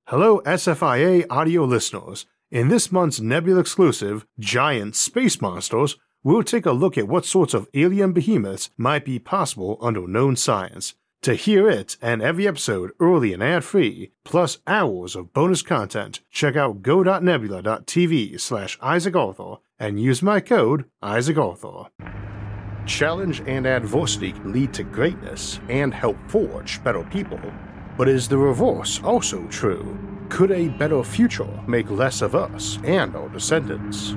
Hello SFIA audio listeners. In this month's Nebula exclusive, Giant Space Monsters, we'll take a look at what sorts of alien behemoths might be possible under known science. To hear it and every episode early and ad-free, plus hours of bonus content, check out go.nebula.tv/IsaacArthur and use my code IsaacArthur. Challenge and adversity can lead to greatness and help forge better people. But is the reverse also true? Could a better future make less of us and our descendants?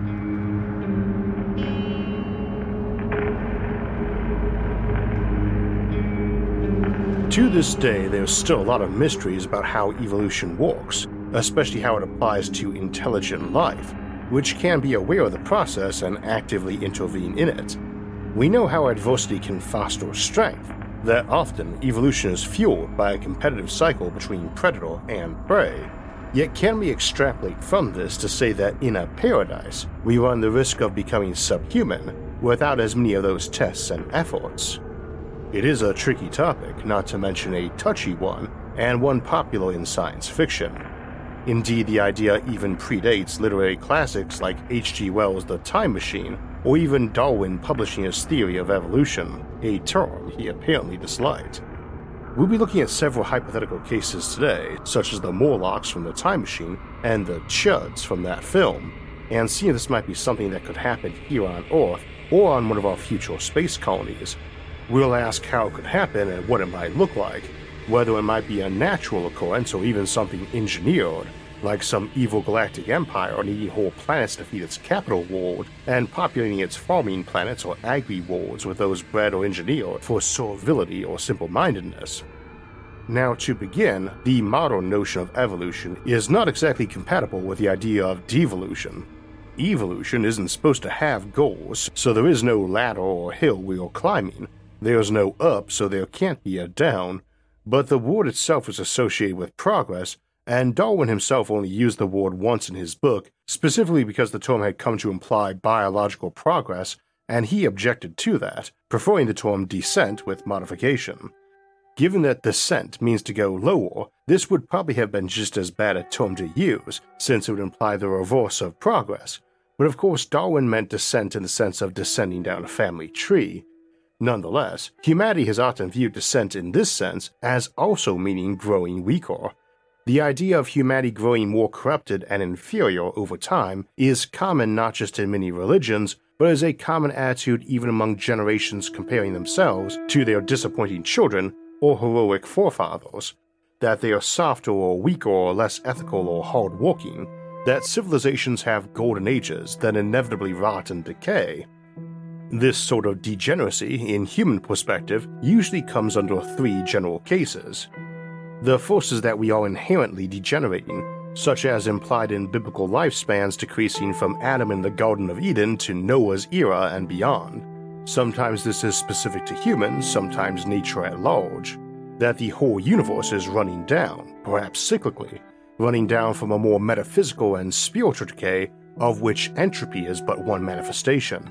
To this day, there's still a lot of mysteries about how evolution works, especially how it applies to intelligent life, which can be aware of the process and actively intervene in it. We know how adversity can foster strength, that often evolution is fueled by a competitive cycle between predator and prey. Yet can we extrapolate from this to say that in a paradise, we run the risk of becoming subhuman without as many of those tests and efforts? It is a tricky topic, not to mention a touchy one, and one popular in science fiction. Indeed, the idea even predates literary classics like H.G. Wells' The Time Machine, or even Darwin publishing his theory of evolution, a term he apparently disliked. We'll be looking at several hypothetical cases today, such as the Morlocks from The Time Machine and the Chuds from that film, and seeing if this might be something that could happen here on Earth or on one of our future space colonies. We'll ask how it could happen and what it might look like, whether it might be a natural occurrence or even something engineered, like some evil galactic empire needing whole planets to feed its capital world and populating its farming planets or agri-worlds with those bred or engineered for servility or simple-mindedness. Now, to begin, the modern notion of evolution is not exactly compatible with the idea of devolution. Evolution isn't supposed to have goals, so there is no ladder or hill we are climbing. There's no up, so there can't be a down, but the word itself is associated with progress, and Darwin himself only used the word once in his book, specifically because the term had come to imply biological progress, and he objected to that, preferring the term descent with modification. Given that descent means to go lower, this would probably have been just as bad a term to use, since it would imply the reverse of progress, but of course Darwin meant descent in the sense of descending down a family tree. Nonetheless, humanity has often viewed descent in this sense as also meaning growing weaker. The idea of humanity growing more corrupted and inferior over time is common not just in many religions, but is a common attitude even among generations comparing themselves to their disappointing children or heroic forefathers, that they are softer or weaker or less ethical or hard-working, that civilizations have golden ages that inevitably rot and decay. This sort of degeneracy, in human perspective, usually comes under three general cases. The first is that we are inherently degenerating, such as implied in biblical lifespans decreasing from Adam in the Garden of Eden to Noah's era and beyond. Sometimes this is specific to humans, sometimes nature at large. That the whole universe is running down, perhaps cyclically, running down from a more metaphysical and spiritual decay, of which entropy is but one manifestation.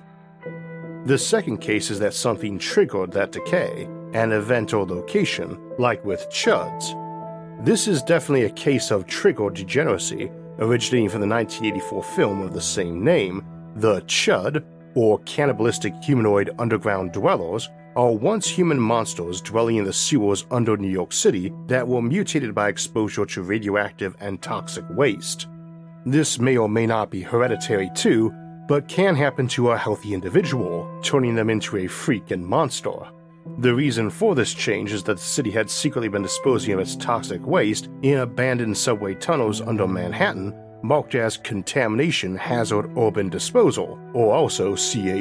The second case is that something triggered that decay, an event or location, like with Chuds. This is definitely a case of triggered degeneracy, originating from the 1984 film of the same name. The Chud, or cannibalistic humanoid underground dwellers, are once human monsters dwelling in the sewers under New York City that were mutated by exposure to radioactive and toxic waste. This may or may not be hereditary too, but can happen to a healthy individual, turning them into a freak and monster. The reason for this change is that the city had secretly been disposing of its toxic waste in abandoned subway tunnels under Manhattan, marked as Contamination Hazard Urban Disposal, or also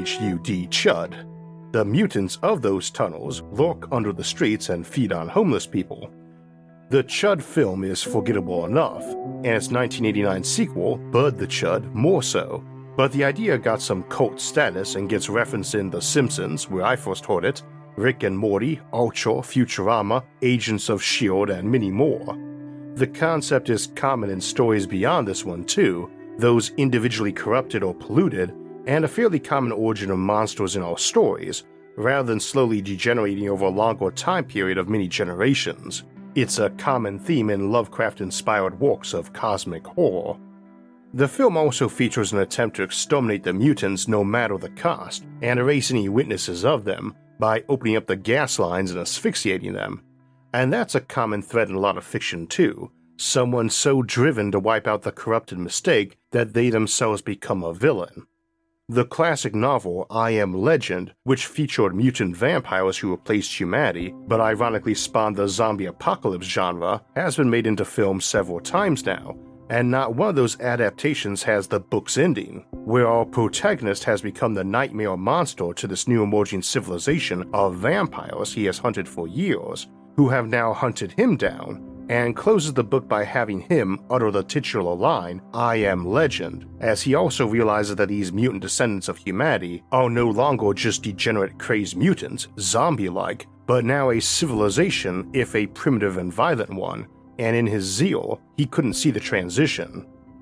CHUD Chud. The mutants of those tunnels lurk under the streets and feed on homeless people. The Chud film is forgettable enough, and its 1989 sequel, Bud the Chud, more so. But the idea got some cult status and gets referenced in The Simpsons, where I first heard it, Rick and Morty, Archer, Futurama, Agents of S.H.I.E.L.D., and many more. The concept is common in stories beyond this one too, those individually corrupted or polluted, and a fairly common origin of monsters in our stories, rather than slowly degenerating over a longer time period of many generations. It's a common theme in Lovecraft-inspired works of cosmic horror. The film also features an attempt to exterminate the mutants no matter the cost, and erase any witnesses of them by opening up the gas lines and asphyxiating them. And that's a common thread in a lot of fiction too. Someone so driven to wipe out the corrupted mistake that they themselves become a villain. The classic novel I Am Legend, which featured mutant vampires who replaced humanity but ironically spawned the zombie apocalypse genre, has been made into film several times now, and not one of those adaptations has the book's ending, where our protagonist has become the nightmare monster to this new emerging civilization of vampires he has hunted for years, who have now hunted him down, and closes the book by having him utter the titular line, I am legend, as he also realizes that these mutant descendants of humanity are no longer just degenerate crazed mutants, zombie-like, but now a civilization, if a primitive and violent one, and in his zeal, he couldn't see the transition.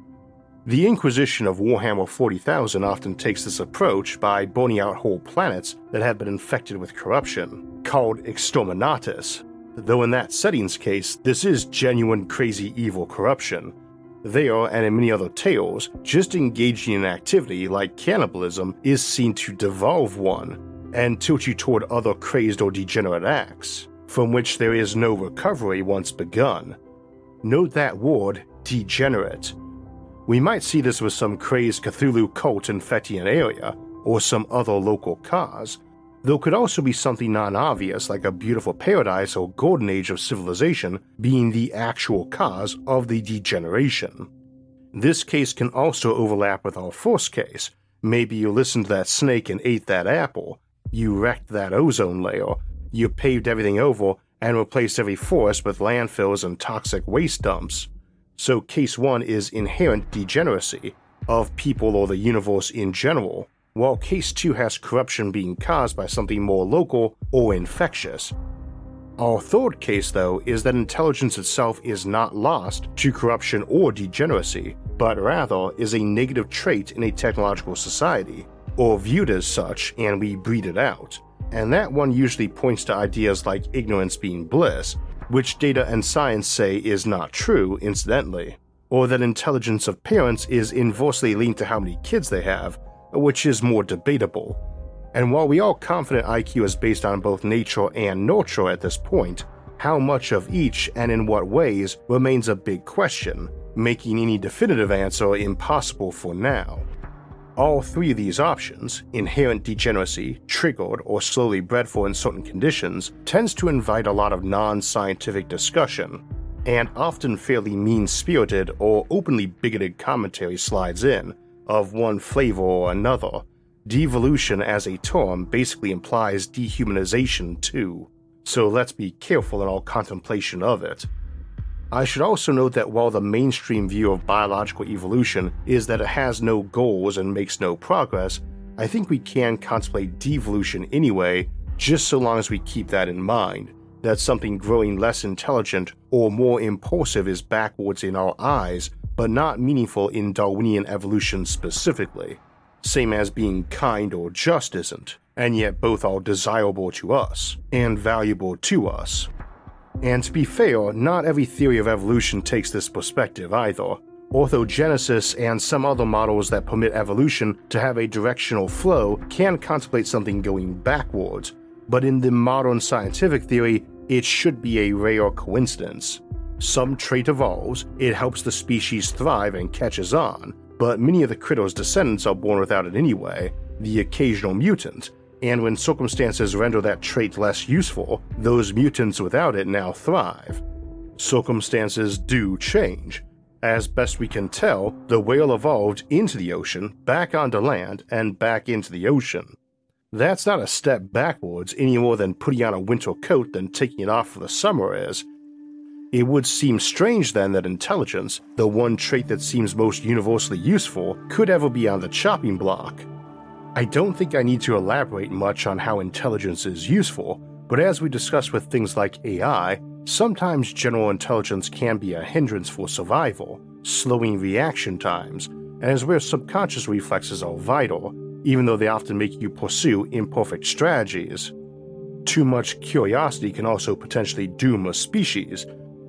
The Inquisition of Warhammer 40,000 often takes this approach by burning out whole planets that have been infected with corruption, called Exterminatus. Though in that setting's case, this is genuine crazy evil corruption. There, and in many other tales, just engaging in activity like cannibalism is seen to devolve one, and tilt you toward other crazed or degenerate acts, from which there is no recovery once begun. Note that word, degenerate. We might see this with some crazed Cthulhu cult infecting an area, or some other local cause, though could also be something non-obvious like a beautiful paradise or golden age of civilization being the actual cause of the degeneration. This case can also overlap with our first case. Maybe you listened to that snake and ate that apple, you wrecked that ozone layer, you paved everything over and replaced every forest with landfills and toxic waste dumps. So case 1 is inherent degeneracy of people or the universe in general, while case 2 has corruption being caused by something more local or infectious. Our third case, though, is that intelligence itself is not lost to corruption or degeneracy, but rather is a negative trait in a technological society, or viewed as such, and we breed it out. And that one usually points to ideas like ignorance being bliss, which data and science say is not true, incidentally, or that intelligence of parents is inversely linked to how many kids they have, which is more debatable. And while we are confident IQ is based on both nature and nurture at this point, how much of each and in what ways remains a big question, making any definitive answer impossible for now. All three of these options, inherent degeneracy, triggered or slowly bred for in certain conditions, tends to invite a lot of non-scientific discussion, and often fairly mean-spirited or openly bigoted commentary slides in, of one flavor or another. Devolution as a term basically implies dehumanization too, so let's be careful in our contemplation of it. I should also note that while the mainstream view of biological evolution is that it has no goals and makes no progress, I think we can contemplate devolution anyway, just so long as we keep that in mind, that something growing less intelligent or more impulsive is backwards in our eyes, but not meaningful in Darwinian evolution specifically, same as being kind or just isn't, and yet both are desirable to us, and valuable to us. And to be fair, not every theory of evolution takes this perspective either. Orthogenesis and some other models that permit evolution to have a directional flow can contemplate something going backwards, but in the modern scientific theory, it should be a rare coincidence. Some trait evolves, it helps the species thrive and catches on, but many of the critter's descendants are born without it anyway, the occasional mutant, and when circumstances render that trait less useful, those mutants without it now thrive. Circumstances do change. As best we can tell, the whale evolved into the ocean, back onto land, and back into the ocean. That's not a step backwards any more than putting on a winter coat than taking it off for the summer is. It would seem strange then that intelligence, the one trait that seems most universally useful, could ever be on the chopping block. I don't think I need to elaborate much on how intelligence is useful, but as we discussed with things like AI, sometimes general intelligence can be a hindrance for survival, slowing reaction times, and is where subconscious reflexes are vital, even though they often make you pursue imperfect strategies. Too much curiosity can also potentially doom a species,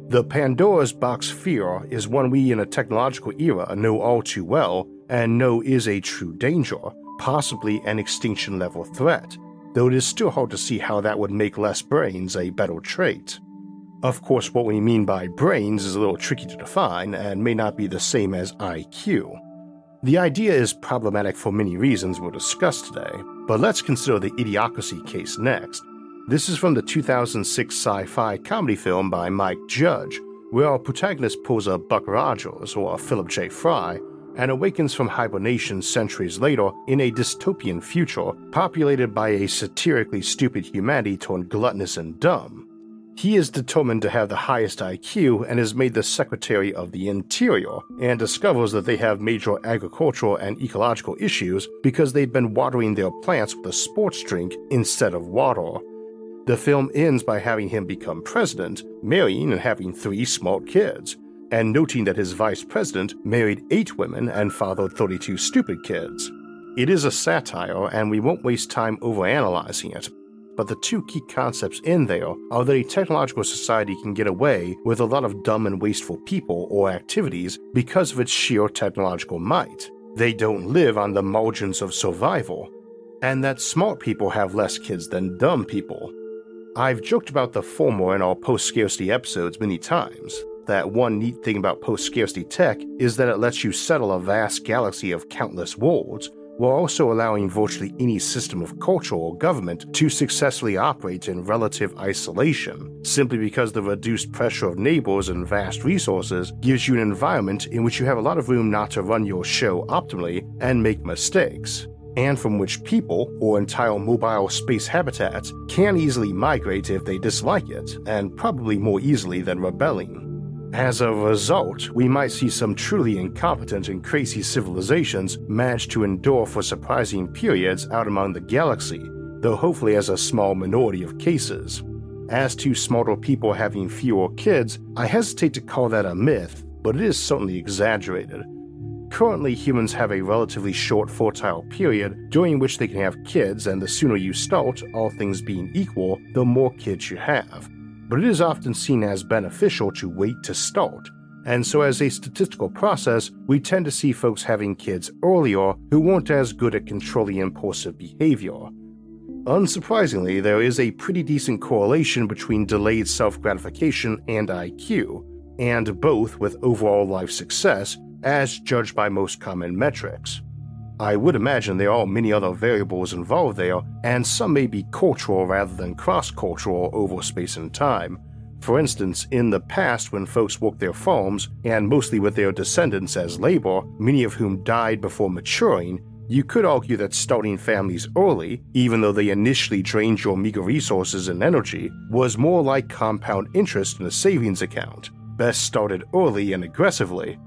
The Pandora's box fear is one we in a technological era know all too well and know is a true danger, possibly an extinction-level threat, though it is still hard to see how that would make less brains a better trait. Of course, what we mean by brains is a little tricky to define and may not be the same as IQ. The idea is problematic for many reasons we'll discuss today, but let's consider the Idiocracy case next. This is from the 2006 sci-fi comedy film by Mike Judge, where our protagonist pulls a Buck Rogers or a Philip J. Fry and awakens from hibernation centuries later in a dystopian future populated by a satirically stupid humanity turned gluttonous and dumb. He is determined to have the highest IQ and is made the Secretary of the Interior, and discovers that they have major agricultural and ecological issues because they've been watering their plants with a sports drink instead of water. The film ends by having him become president, marrying and having 3 smart kids, and noting that his vice president married 8 women and fathered 32 stupid kids. It is a satire, and we won't waste time overanalyzing it, but the 2 key concepts in there are that a technological society can get away with a lot of dumb and wasteful people or activities because of its sheer technological might. They don't live on the margins of survival, and that smart people have less kids than dumb people. I've joked about the former in our post-scarcity episodes many times, that one neat thing about post-scarcity tech is that it lets you settle a vast galaxy of countless worlds, while also allowing virtually any system of culture or government to successfully operate in relative isolation, simply because the reduced pressure of neighbors and vast resources gives you an environment in which you have a lot of room not to run your show optimally and make mistakes, and from which people or entire mobile space habitats can easily migrate if they dislike it, and probably more easily than rebelling. As a result, we might see some truly incompetent and crazy civilizations manage to endure for surprising periods out among the galaxy, though hopefully as a small minority of cases. As to smarter people having fewer kids, I hesitate to call that a myth, but it is certainly exaggerated. Currently, humans have a relatively short fertile period during which they can have kids, and the sooner you start, all things being equal, the more kids you have. But it is often seen as beneficial to wait to start, and so as a statistical process, we tend to see folks having kids earlier who weren't as good at controlling impulsive behavior. Unsurprisingly, there is a pretty decent correlation between delayed self-gratification and IQ, and both with overall life success, as judged by most common metrics. I would imagine there are many other variables involved there, and some may be cultural rather than cross-cultural over space and time. For instance, in the past when folks worked their farms, and mostly with their descendants as labor, many of whom died before maturing, you could argue that starting families early, even though they initially drained your meager resources and energy, was more like compound interest in a savings account, best started early and aggressively.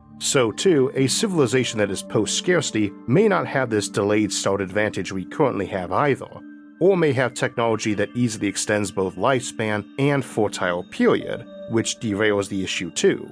So too, a civilization that is post-scarcity may not have this delayed start advantage we currently have either, or may have technology that easily extends both lifespan and fertile period, which derails the issue too.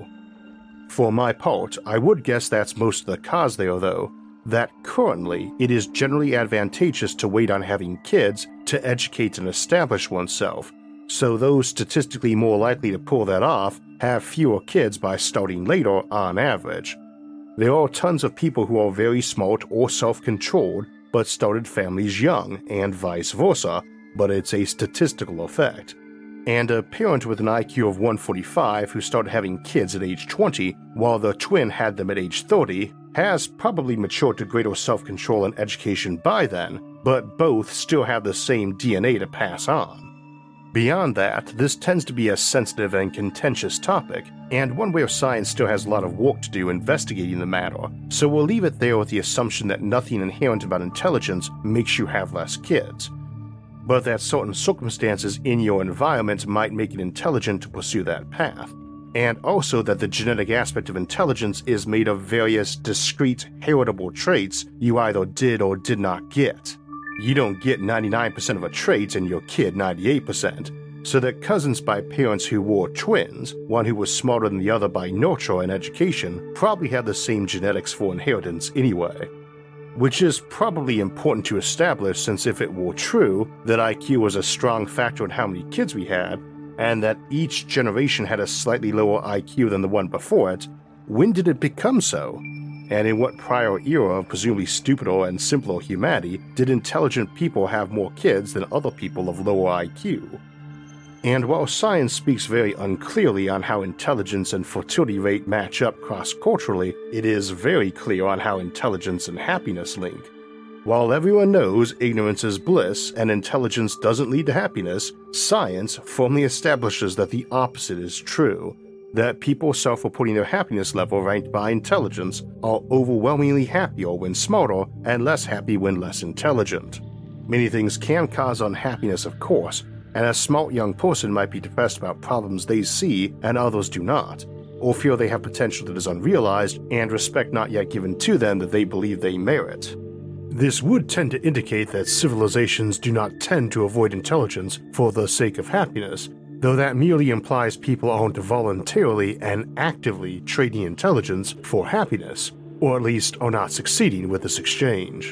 For my part, I would guess that's most of the cause there though, that currently it is generally advantageous to wait on having kids to educate and establish oneself, so those statistically more likely to pull that off have fewer kids by starting later on average. There are tons of people who are very smart or self-controlled but started families young, and vice versa, but it's a statistical effect. And a parent with an IQ of 145 who started having kids at age 20 while the twin had them at age 30 has probably matured to greater self-control and education by then, but both still have the same DNA to pass on. Beyond that, this tends to be a sensitive and contentious topic, and one where science still has a lot of work to do investigating the matter, so we'll leave it there with the assumption that nothing inherent about intelligence makes you have less kids, but that certain circumstances in your environment might make it intelligent to pursue that path, and also that the genetic aspect of intelligence is made of various discrete, heritable traits you either did or did not get. You don't get 99% of a trait and your kid 98%, so that cousins by parents who were twins, one who was smarter than the other by nurture and education, probably had the same genetics for inheritance anyway. Which is probably important to establish, since if it were true that IQ was a strong factor in how many kids we had, and that each generation had a slightly lower IQ than the one before it, when did it become so? And in what prior era of presumably stupider and simpler humanity did intelligent people have more kids than other people of lower IQ? And while science speaks very unclearly on how intelligence and fertility rate match up cross-culturally, it is very clear on how intelligence and happiness link. While everyone knows ignorance is bliss and intelligence doesn't lead to happiness, science firmly establishes that the opposite is true, that people self-reporting their happiness level ranked by intelligence are overwhelmingly happier when smarter and less happy when less intelligent. Many things can cause unhappiness, of course, and a smart young person might be depressed about problems they see and others do not, or feel they have potential that is unrealized and respect not yet given to them that they believe they merit. This would tend to indicate that civilizations do not tend to avoid intelligence for the sake of happiness, though that merely implies people aren't voluntarily and actively trading intelligence for happiness, or at least are not succeeding with this exchange.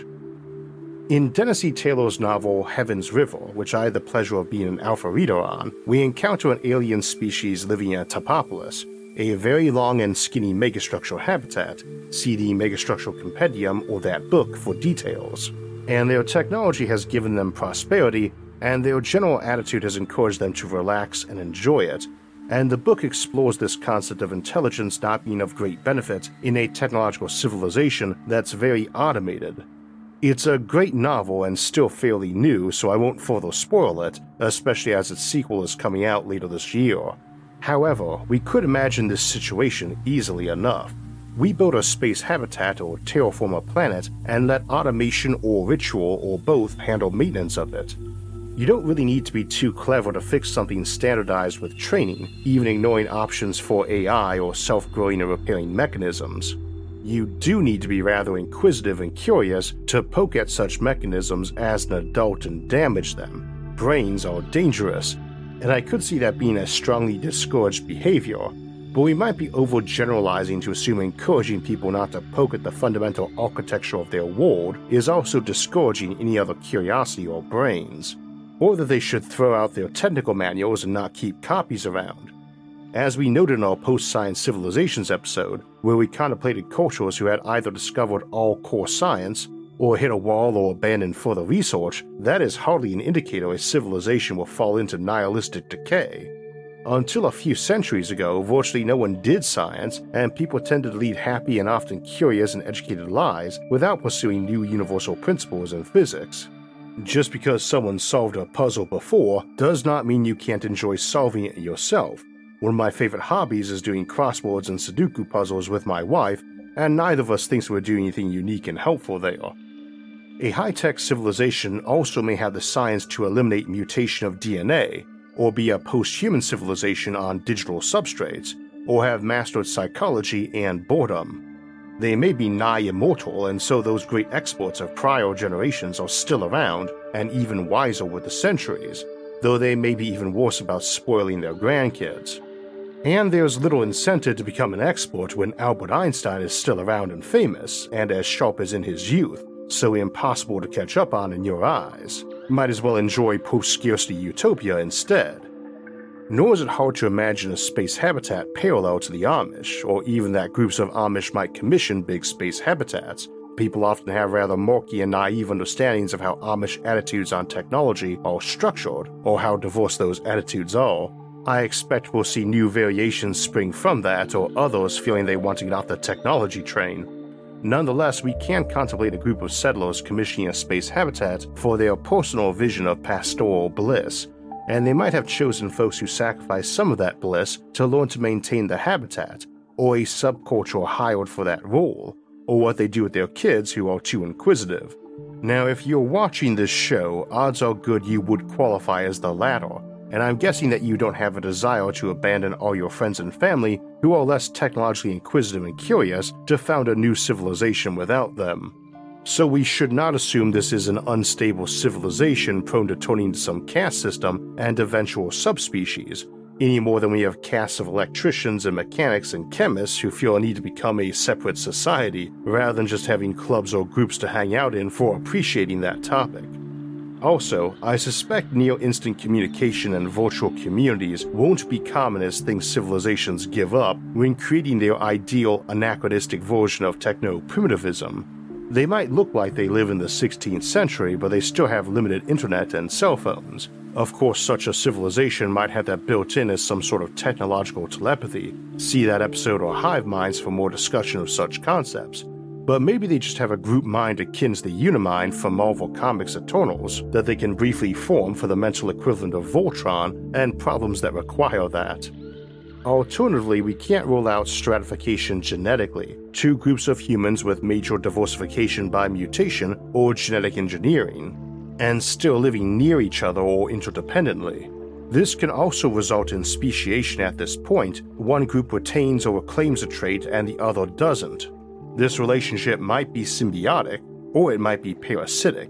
In Dennis E. Taylor's novel Heaven's River, which I had the pleasure of being an alpha reader on, we encounter an alien species living in Tapopolis, a very long and skinny megastructural habitat. See the Megastructural Compendium or that book for details. And their technology has given them prosperity, and their general attitude has encouraged them to relax and enjoy it, and the book explores this concept of intelligence not being of great benefit in a technological civilization that's very automated. It's a great novel and still fairly new, so I won't further spoil it, especially as its sequel is coming out later this year. However, we could imagine this situation easily enough. We build a space habitat or terraform a planet and let automation or ritual or both handle maintenance of it. You don't really need to be too clever to fix something standardized with training, even ignoring options for AI or self-growing and repairing mechanisms. You do need to be rather inquisitive and curious to poke at such mechanisms as an adult and damage them. Brains are dangerous, and I could see that being a strongly discouraged behavior, but we might be overgeneralizing to assume encouraging people not to poke at the fundamental architecture of their world is also discouraging any other curiosity or brains, or that they should throw out their technical manuals and not keep copies around. As we noted in our Post-Science Civilizations episode, where we contemplated cultures who had either discovered all core science or hit a wall or abandoned further research, that is hardly an indicator a civilization will fall into nihilistic decay. Until a few centuries ago, virtually no one did science, and people tended to lead happy and often curious and educated lives without pursuing new universal principles in physics. Just because someone solved a puzzle before does not mean you can't enjoy solving it yourself. One of my favorite hobbies is doing crosswords and Sudoku puzzles with my wife, and neither of us thinks we're doing anything unique and helpful there. A high-tech civilization also may have the science to eliminate mutation of DNA, or be a post-human civilization on digital substrates, or have mastered psychology and boredom. They may be nigh immortal, and so those great experts of prior generations are still around, and even wiser with the centuries, though they may be even worse about spoiling their grandkids. And there's little incentive to become an expert when Albert Einstein is still around and famous, and as sharp as in his youth, so impossible to catch up on in your eyes. Might as well enjoy post-scarcity utopia instead. Nor is it hard to imagine a space habitat parallel to the Amish, or even that groups of Amish might commission big space habitats. People often have rather murky and naive understandings of how Amish attitudes on technology are structured, or how diverse those attitudes are. I expect we'll see new variations spring from that, or others feeling they want to get off the technology train. Nonetheless, we can contemplate a group of settlers commissioning a space habitat for their personal vision of pastoral bliss, and they might have chosen folks who sacrifice some of that bliss to learn to maintain the habitat, or a subculture hired for that role, or what they do with their kids who are too inquisitive. Now, if you're watching this show, odds are good you would qualify as the latter, and I'm guessing that you don't have a desire to abandon all your friends and family who are less technologically inquisitive and curious to found a new civilization without them. So we should not assume this is an unstable civilization prone to turning into some caste system and eventual subspecies, any more than we have castes of electricians and mechanics and chemists who feel a need to become a separate society, rather than just having clubs or groups to hang out in for appreciating that topic. Also, I suspect near-instant communication and virtual communities won't be common as things civilizations give up when creating their ideal anachronistic version of techno-primitivism. They might look like they live in the 16th century, but they still have limited internet and cell phones. Of course, such a civilization might have that built in as some sort of technological telepathy. See that episode of Hive Minds for more discussion of such concepts. But maybe they just have a group mind akin to the Unimind from Marvel Comics' Eternals that they can briefly form for the mental equivalent of Voltron and problems that require that. Alternatively, we can't rule out stratification genetically, two groups of humans with major diversification by mutation or genetic engineering, and still living near each other or interdependently. This can also result in speciation at this point. One group retains or reclaims a trait and the other doesn't. This relationship might be symbiotic, or it might be parasitic.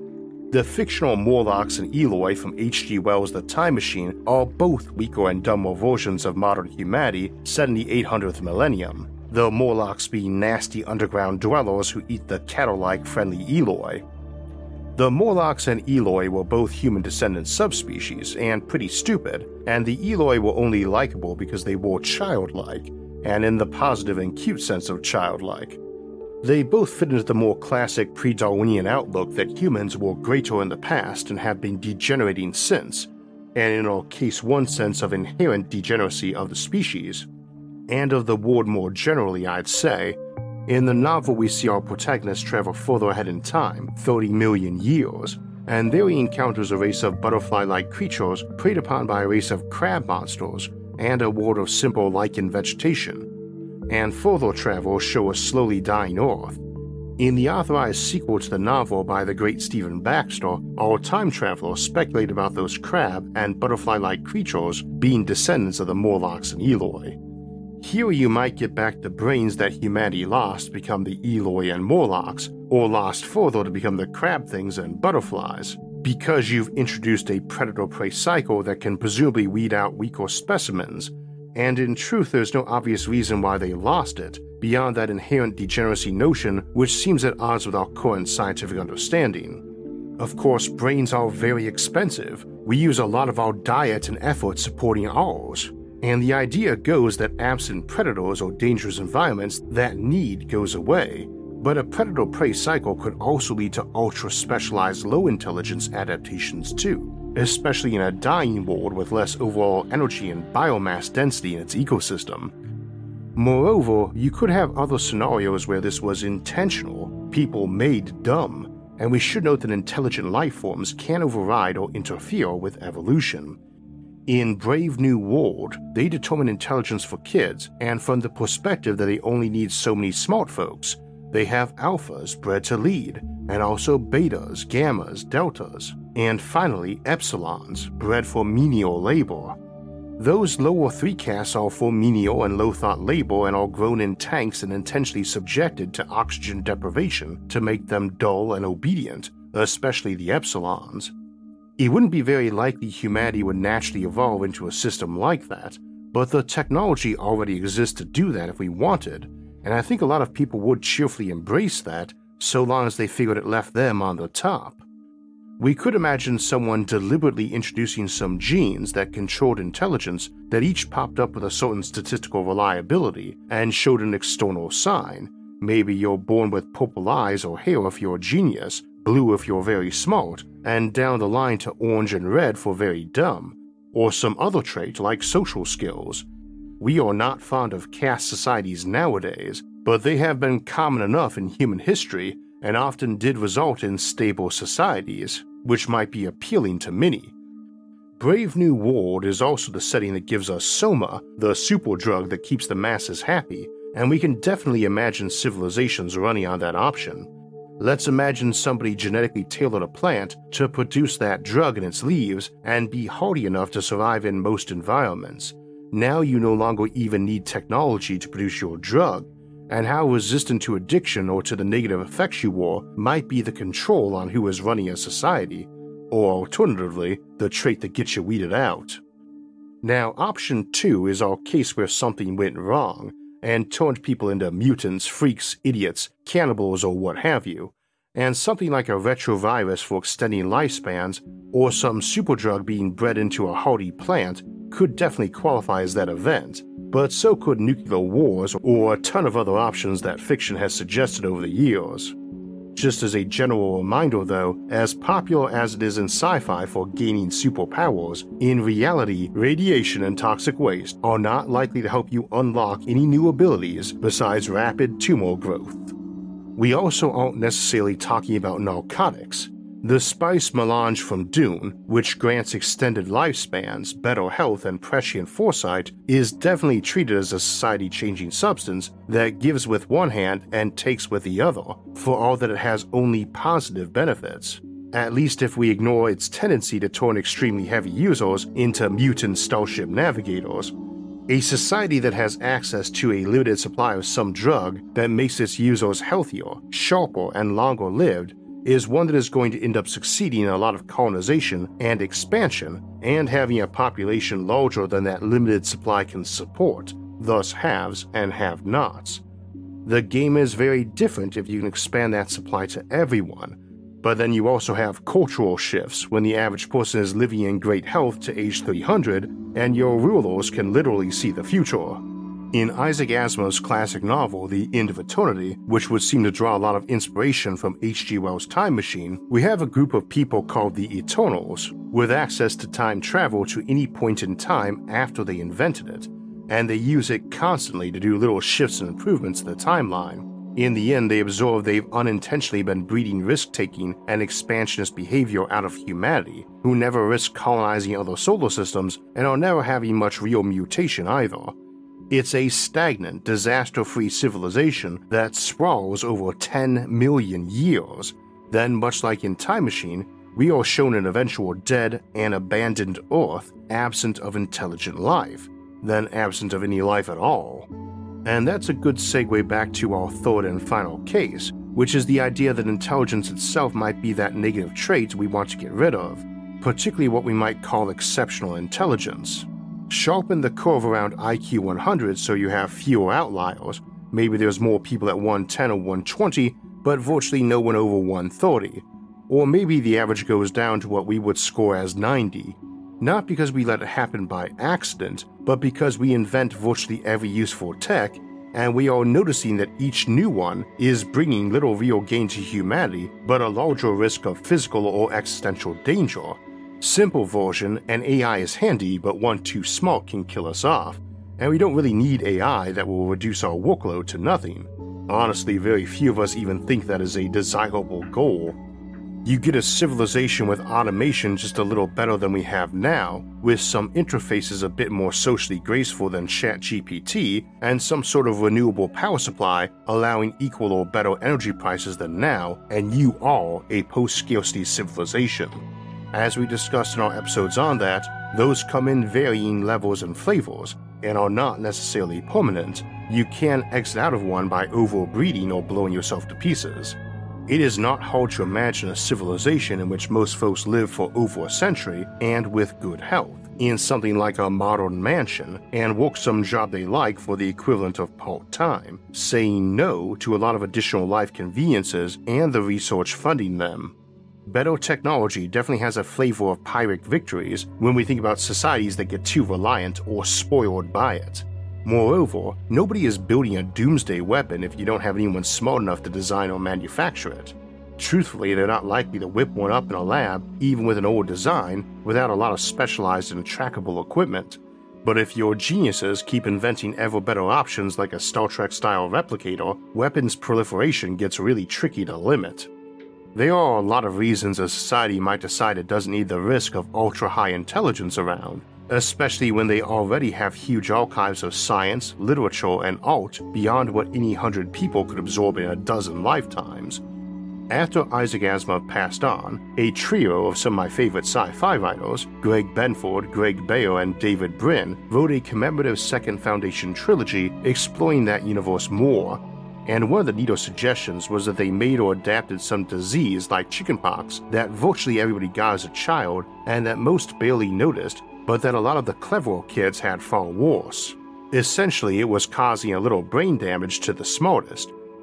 The fictional Morlocks and Eloi from H.G. Wells' The Time Machine are both weaker and dumber versions of modern humanity set in the 800th millennium, the Morlocks being nasty underground dwellers who eat the cattle-like friendly Eloi. The Morlocks and Eloi were both human descendant subspecies and pretty stupid, and the Eloi were only likable because they were childlike, and in the positive and cute sense of childlike. They both fit into the more classic pre-Darwinian outlook that humans were greater in the past and have been degenerating since, and in our case one sense of inherent degeneracy of the species, and of the world more generally, I'd say. In the novel we see our protagonist travel further ahead in time, 30 million years, and there he encounters a race of butterfly-like creatures preyed upon by a race of crab monsters, and a world of simple lichen vegetation, and further travel show a slowly dying Earth. In the authorized sequel to the novel by the great Stephen Baxter, our time traveler speculated about those crab and butterfly-like creatures being descendants of the Morlocks and Eloi. Here you might get back the brains that humanity lost to become the Eloi and Morlocks, or lost further to become the crab things and butterflies, because you've introduced a predator-prey cycle that can presumably weed out weaker specimens, and in truth there's no obvious reason why they lost it, beyond that inherent degeneracy notion which seems at odds with our current scientific understanding. Of course, brains are very expensive. We use a lot of our diet and effort supporting ours, and the idea goes that absent predators or dangerous environments, that need goes away. But a predator-prey cycle could also lead to ultra-specialized low-intelligence adaptations too, especially in a dying world with less overall energy and biomass density in its ecosystem. Moreover, you could have other scenarios where this was intentional, people made dumb, and we should note that intelligent life forms can override or interfere with evolution. In Brave New World, they determine intelligence for kids, and from the perspective that they only need so many smart folks, they have alphas bred to lead, and also betas, gammas, deltas, and finally epsilons, bred for menial labor. Those lower three castes are for menial and low-thought labor and are grown in tanks and intentionally subjected to oxygen deprivation to make them dull and obedient, especially the epsilons. It wouldn't be very likely humanity would naturally evolve into a system like that, but the technology already exists to do that if we wanted, and I think a lot of people would cheerfully embrace that so long as they figured it left them on the top. We could imagine someone deliberately introducing some genes that controlled intelligence that each popped up with a certain statistical reliability and showed an external sign. Maybe you're born with purple eyes or hair if you're a genius, blue if you're very smart, and down the line to orange and red for very dumb, or some other trait like social skills. We are not fond of caste societies nowadays, but they have been common enough in human history and often did result in stable societies, which might be appealing to many. Brave New World is also the setting that gives us Soma, the super drug that keeps the masses happy, and we can definitely imagine civilizations running on that option. Let's imagine somebody genetically tailored a plant to produce that drug in its leaves and be hardy enough to survive in most environments. Now you no longer even need technology to produce your drug, and how resistant to addiction or to the negative effects you were might be the control on who is running a society, or alternatively, the trait that gets you weeded out. Now, option 2 is our case where something went wrong and turned people into mutants, freaks, idiots, cannibals, or what have you, and something like a retrovirus for extending lifespans or some superdrug being bred into a hardy plant could definitely qualify as that event, but so could nuclear wars or a ton of other options that fiction has suggested over the years. Just as a general reminder though, as popular as it is in sci-fi for gaining superpowers, in reality, radiation and toxic waste are not likely to help you unlock any new abilities besides rapid tumor growth. We also aren't necessarily talking about narcotics. The spice melange from Dune, which grants extended lifespans, better health, and prescient foresight, is definitely treated as a society-changing substance that gives with one hand and takes with the other, for all that it has only positive benefits. At least if we ignore its tendency to turn extremely heavy users into mutant starship navigators. A society that has access to a limited supply of some drug that makes its users healthier, sharper, and longer lived is one that is going to end up succeeding in a lot of colonization and expansion, and having a population larger than that limited supply can support, thus haves and have-nots. The game is very different if you can expand that supply to everyone, but then you also have cultural shifts when the average person is living in great health to age 300, and your rulers can literally see the future. In Isaac Asimov's classic novel, The End of Eternity, which would seem to draw a lot of inspiration from H.G. Wells' Time Machine, we have a group of people called the Eternals, with access to time travel to any point in time after they invented it, and they use it constantly to do little shifts and improvements to the timeline. In the end, they observe they've unintentionally been breeding risk-taking and expansionist behavior out of humanity, who never risk colonizing other solar systems and are never having much real mutation either. It's a stagnant, disaster-free civilization that sprawls over 10 million years. Then, much like in Time Machine, we are shown an eventual dead and abandoned Earth absent of intelligent life, then absent of any life at all. And that's a good segue back to our third and final case, which is the idea that intelligence itself might be that negative trait we want to get rid of, particularly what we might call exceptional intelligence. Sharpen the curve around IQ 100 so you have fewer outliers. Maybe there's more people at 110 or 120, but virtually no one over 130. Or maybe the average goes down to what we would score as 90. Not because we let it happen by accident, but because we invent virtually every useful tech, and we are noticing that each new one is bringing little real gain to humanity, but a larger risk of physical or existential danger. Simple version, an AI is handy, but one too smart can kill us off, and we don't really need AI that will reduce our workload to nothing. Honestly, very few of us even think that is a desirable goal. You get a civilization with automation just a little better than we have now, with some interfaces a bit more socially graceful than ChatGPT, and some sort of renewable power supply allowing equal or better energy prices than now, and you are a post-scarcity civilization. As we discussed in our episodes on that, those come in varying levels and flavors, and are not necessarily permanent. You can exit out of one by overbreeding or blowing yourself to pieces. It is not hard to imagine a civilization in which most folks live for over a century and with good health, in something like a modern mansion, and work some job they like for the equivalent of part-time, saying no to a lot of additional life conveniences and the research funding them. Better technology definitely has a flavor of Pyrrhic victories when we think about societies that get too reliant or spoiled by it. Moreover, nobody is building a doomsday weapon if you don't have anyone smart enough to design or manufacture it. Truthfully, they're not likely to whip one up in a lab, even with an old design, without a lot of specialized and trackable equipment. But if your geniuses keep inventing ever better options like a Star Trek-style replicator, weapons proliferation gets really tricky to limit. There are a lot of reasons a society might decide it doesn't need the risk of ultra-high intelligence around, especially when they already have huge archives of science, literature, and art beyond what any 100 people could absorb in a dozen lifetimes. After Isaac Asimov passed on, a trio of some of my favorite sci-fi writers, Greg Benford, Greg Bear, and David Brin, wrote a commemorative Second Foundation trilogy exploring that universe more. And one of the neater suggestions was that they made or adapted some disease like chickenpox that virtually everybody got as a child and that most barely noticed, but that a lot of the cleverer kids had far worse. Essentially, it was causing a little brain damage to the smartest,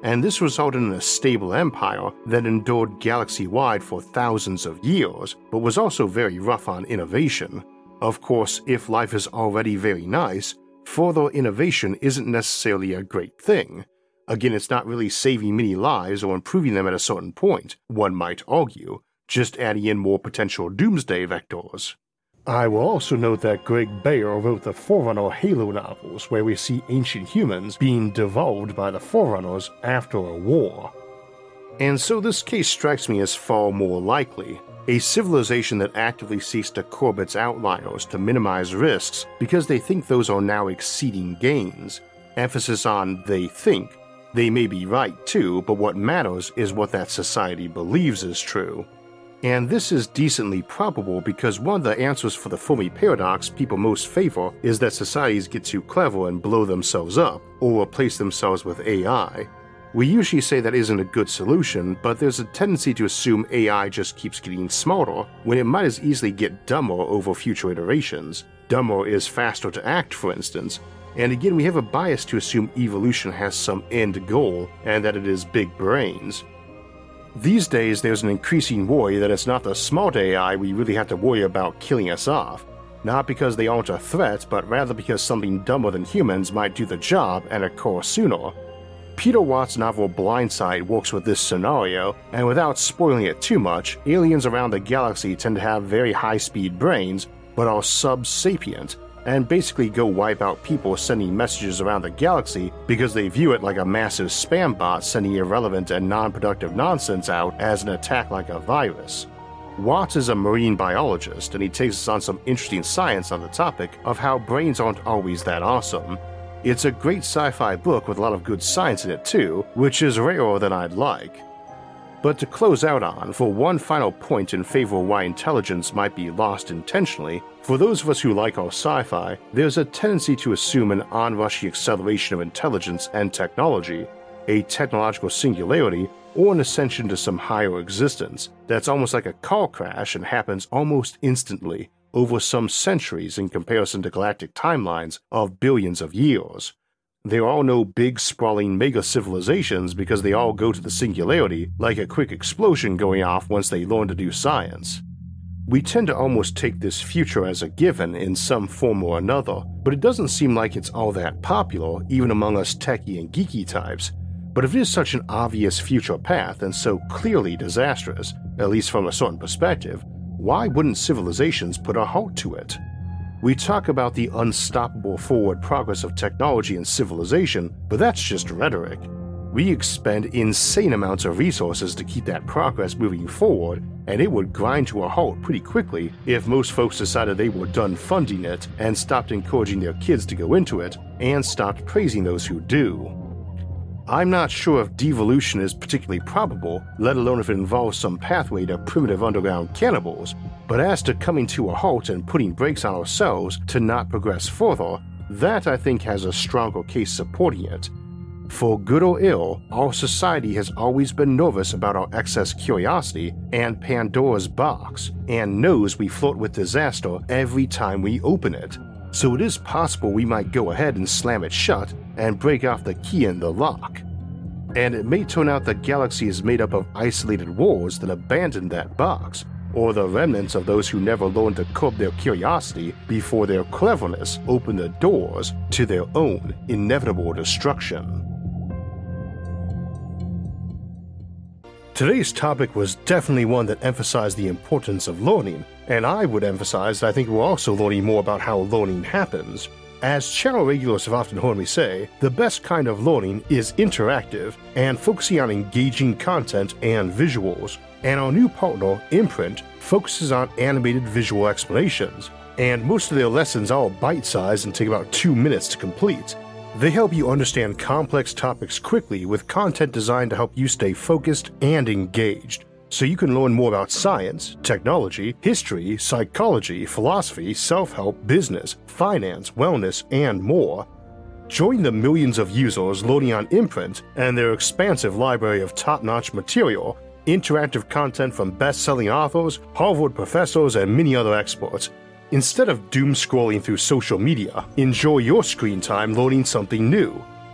and this resulted in a stable empire that endured galaxy-wide for thousands of years, but was also very rough on innovation. Of course, if life is already very nice, further innovation isn't necessarily a great thing. Again, it's not really saving many lives or improving them at a certain point, one might argue, just adding in more potential doomsday vectors. I will also note that Greg Bear wrote the Forerunner Halo novels, where we see ancient humans being devolved by the Forerunners after a war. And so this case strikes me as far more likely. A civilization that actively seeks to curb its outliers to minimize risks because they think those are now exceeding gains. Emphasis on they think. They may be right too, but what matters is what that society believes is true. And this is decently probable because one of the answers for the Fermi paradox people most favor is that societies get too clever and blow themselves up, or replace themselves with AI. We usually say that isn't a good solution, but there's a tendency to assume AI just keeps getting smarter when it might as easily get dumber over future iterations. Dumber is faster to act, for instance, and again we have a bias to assume evolution has some end goal and that it is big brains. These days there's an increasing worry that it's not the smart AI we really have to worry about killing us off, not because they aren't a threat, but rather because something dumber than humans might do the job and occur sooner. Peter Watt's novel Blindside works with this scenario, and without spoiling it too much, aliens around the galaxy tend to have very high-speed brains, but are sub-sapient, and basically go wipe out people sending messages around the galaxy because they view it like a massive spam bot sending irrelevant and non-productive nonsense out as an attack like a virus. Watts is a marine biologist, and he takes us on some interesting science on the topic of how brains aren't always that awesome. It's a great sci-fi book with a lot of good science in it too, which is rarer than I'd like. But to close out on, for one final point in favor of why intelligence might be lost intentionally, for those of us who like our sci-fi, there's a tendency to assume an onrushing acceleration of intelligence and technology, a technological singularity, or an ascension to some higher existence that's almost like a car crash and happens almost instantly, over some centuries in comparison to galactic timelines of billions of years. There are no big sprawling mega civilizations because they all go to the singularity like a quick explosion going off once they learn to do science. We tend to almost take this future as a given in some form or another, but it doesn't seem like it's all that popular even among us techie and geeky types. But if it is such an obvious future path and so clearly disastrous, at least from a certain perspective, why wouldn't civilizations put a halt to it? We talk about the unstoppable forward progress of technology and civilization, but that's just rhetoric. We expend insane amounts of resources to keep that progress moving forward, and it would grind to a halt pretty quickly if most folks decided they were done funding it and stopped encouraging their kids to go into it, and stopped praising those who do. I'm not sure if devolution is particularly probable, let alone if it involves some pathway to primitive underground cannibals, but as to coming to a halt and putting brakes on ourselves to not progress further, that I think has a stronger case supporting it. For good or ill, our society has always been nervous about our excess curiosity and Pandora's box, and knows we flirt with disaster every time we open it. So it is possible we might go ahead and slam it shut and break off the key in the lock. And it may turn out the galaxy is made up of isolated wars that abandoned that box, or the remnants of those who never learned to curb their curiosity before their cleverness opened the doors to their own inevitable destruction. Today's topic was definitely one that emphasized the importance of learning, and I would emphasize that I think we're also learning more about how learning happens. As channel regulars have often heard me say, the best kind of learning is interactive and focusing on engaging content and visuals, and our new partner, Imprint, focuses on animated visual explanations, and most of their lessons are bite-sized and take about 2 minutes to complete. They help you understand complex topics quickly with content designed to help you stay focused and engaged, so you can learn more about science, technology, history, psychology, philosophy, self-help, business, finance, wellness, and more. Join the millions of users learning on Imprint and their expansive library of top-notch material, interactive content from best-selling authors, Harvard professors, and many other experts. Instead of doom-scrolling through social media, enjoy your screen time learning something new.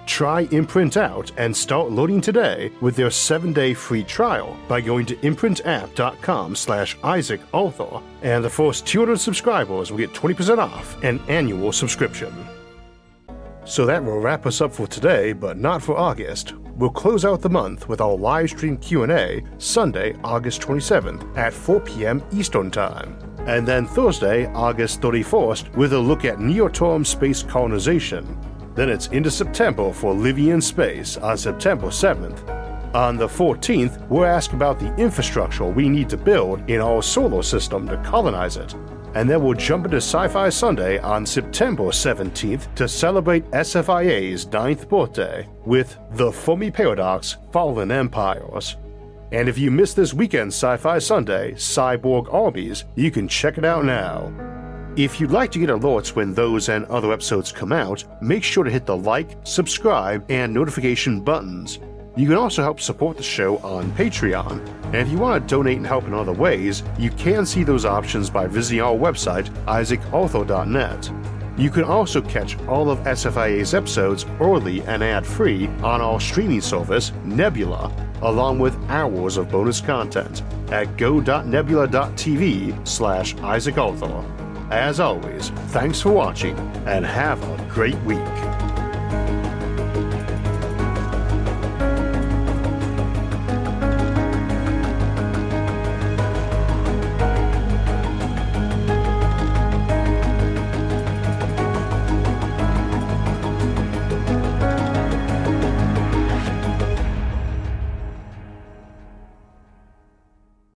Try Imprint Out and start loading today with their 7-day free trial by going to imprintapp.com/IsaacArthur, and the first 200 subscribers will get 20% off an annual subscription. So that will wrap us up for today, but not for August. We'll close out the month with our live stream Q&A Sunday, August 27th at 4 p.m. Eastern Time. And then Thursday, August 31st, with a look at near-term space colonization. Then it's into September for Living in Space on September 7th. On the 14th, we'll ask about the infrastructure we need to build in our solar system to colonize it. And then we'll jump into Sci-Fi Sunday on September 17th to celebrate SFIA's 9th birthday with The Fermi Paradox: Fallen Empires. And if you missed this weekend's Sci-Fi Sunday, Cyborg Armies, you can check it out now. If you'd like to get alerts when those and other episodes come out, make sure to hit the like, subscribe, and notification buttons. You can also help support the show on Patreon, and if you want to donate and help in other ways, you can see those options by visiting our website, isaacarthur.net. You can also catch all of SFIA's episodes early and ad-free on our streaming service, Nebula, along with hours of bonus content at go.nebula.tv/IsaacArthur. As always, thanks for watching, and have a great week.